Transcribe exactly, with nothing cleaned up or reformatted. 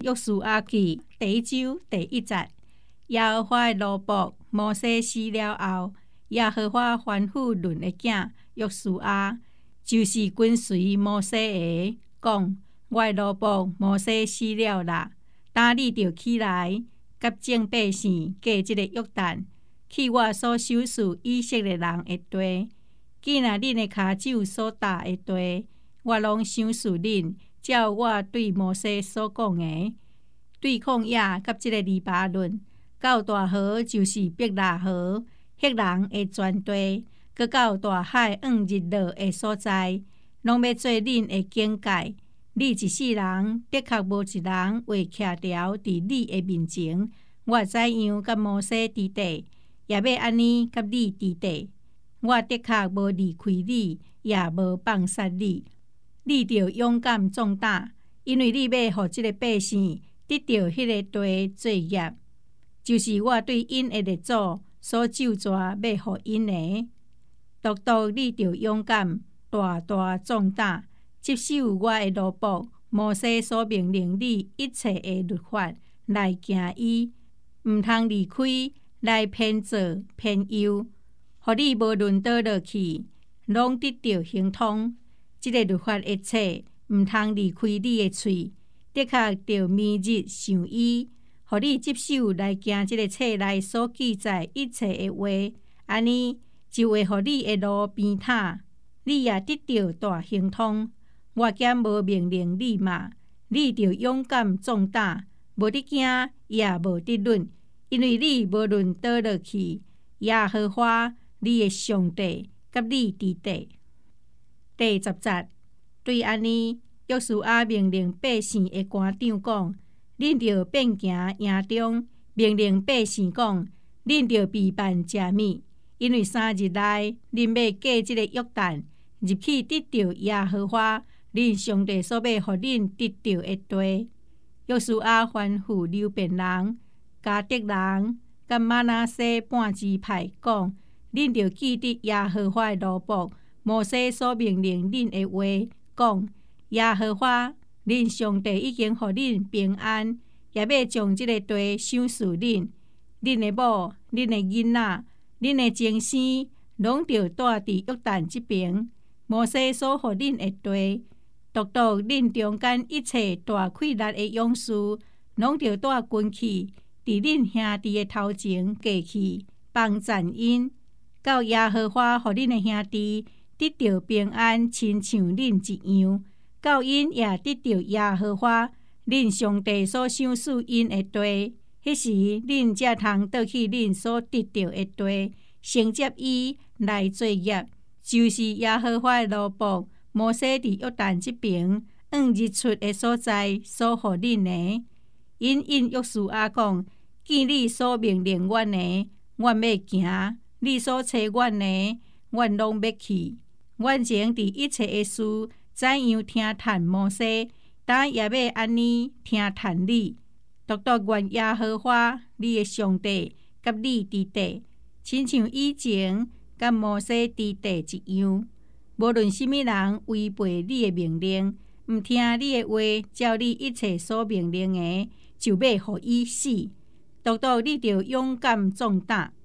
约书亚记第一章第一节，耶和华的奴仆摩西死了后，耶和华吩咐伦的囝约书亚，就是跟随摩西的，讲：我的奴仆摩西死了啦，当你着起来，甲众百姓过即个约旦，去我所收拾以色列人的地。既然恁的骹手所踏的地，我拢赏赐恁，照我对摩西所讲的，对旷野甲即个黎巴嫩，到大河就是伯拉河，赫人的全地，佮到大海往日落的所在，拢要做恁的境界。你一世人的确无一人会徛牢伫你的面前，我怎样甲摩西伫地，也要安尼甲你伫地。我的确无离开你，也无放杀你。你着勇敢壮胆，因为你要互即个百姓得到迄个地作业，就是我对因的列祖所咒詛要互因的。独独你着勇敢大大壮胆，接受我的奴仆摩西所命令你一切的律法来行伊，毋通离开来偏左偏右，互你无论倒落去，拢得到行通。即个律法一切毋通离开你的喙，的确着绵日想伊，互你接受来行即个册内所记载一切的话，安尼就会互你的路边塔，你也得到大行通。我减无命令你嘛，你着勇敢壮胆，无得惊，也无得论，因为你无论倒落去，耶和华你的上帝甲你伫地。第十节，对安尼，约书亚命令百姓的官长讲：恁着变行营中，命令百姓讲：恁着备办食物，因为三日内恁要过即个约旦，入去得到耶和华恁上帝所要互恁得到的地。约书亚吩咐流便人、迦得人、甲玛拿西半支派讲：恁着记得耶和华的奴仆摩西所命令恁的话，讲：耶和华恁上帝已经互恁平安，也要将即个地赏赐恁。恁的某、恁的囡仔、恁的精生，拢着住伫约旦即边，摩西所互恁的地。独独恁中间一切大气力的勇士，拢着带军去，伫恁兄弟的头前过去，帮赞因。到耶和华互恁的兄弟得到平安，亲像恁一样，到因也得到耶和华恁上帝所赏赐因的地。迄时恁才通倒去恁所得到的地，承接伊来作业，就是耶和华的奴仆摩西伫约旦即边往日出的所在所互恁的。因应约书亚讲：见你所命令阮的，阮要行；你所找阮的，阮拢要去。阮前伫一切的事，怎样听叹摩西，当也要安尼听叹你。独独愿耶和华你的上帝甲你伫地，亲像以前甲摩西伫地一样。无论什么人违背你的命令，毋听你的话，照你一切所命令的，就要互伊死。独独你着勇敢壮胆。